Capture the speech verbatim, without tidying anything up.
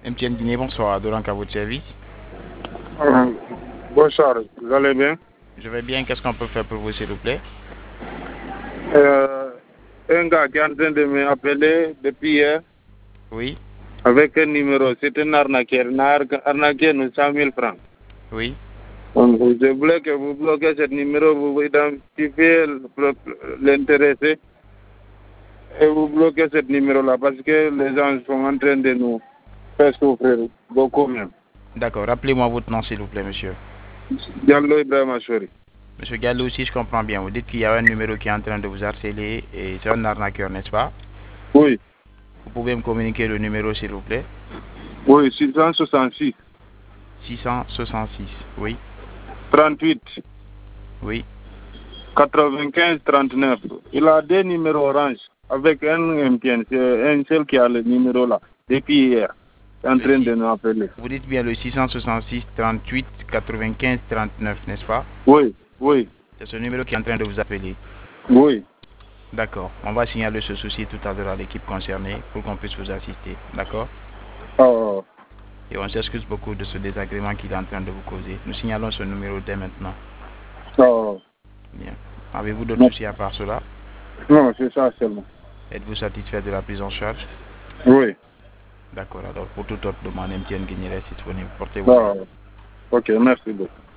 M T N Guinée, bonsoir. Dorank à votre service. Euh, bonsoir, vous allez bien? Je vais bien. Qu'est-ce qu'on peut faire pour vous, s'il vous plaît? euh, Un gars qui est en train de m'appeler depuis hier Oui. avec un numéro. C'est un arnaqueur. Un arnaqueur de cent mille francs. Oui. Donc, je voulais que vous bloquez ce numéro, vous identifiez l'intéressé et vous bloquez ce numéro-là parce que les gens sont en train de nous faire souffrir beaucoup même. D'accord. Rappelez-moi votre nom, s'il vous plaît, monsieur. Diallo Ibrahima Chori. Monsieur Gallo, si je comprends bien, vous dites qu'il y a un numéro qui est en train de vous harceler et c'est un arnaqueur, n'est-ce pas? Oui. Vous pouvez me communiquer le numéro, s'il vous plaît? Oui, six cent soixante-six. six cent soixante-six, oui. trente-huit. Oui. quatre-vingt-quinze trente-neuf. Il a deux numéros orange avec un M T N. C'est un seul qui a le numéro là. Depuis hier. Il est en train de nous appeler. Vous dites bien le six cent soixante-six trente-huit quatre-vingt-quinze trente-neuf, n'est-ce pas? Oui, oui. C'est ce numéro qui est en train de vous appeler. Oui. D'accord. On va signaler ce souci tout à l'heure à l'équipe concernée pour qu'on puisse vous assister. D'accord? Oh. Et on s'excuse beaucoup de ce désagrément qu'il est en train de vous causer. Nous signalons ce numéro dès maintenant. Oh. Bien. Avez-vous d'autres soucis à part cela? Non, c'est ça seulement. Êtes-vous satisfait de la prise en charge? Oui. D'accord. Alors, pour toute autre demande, M T N Guinée reste disponible. Portez-vous. Oh. Ok, merci beaucoup.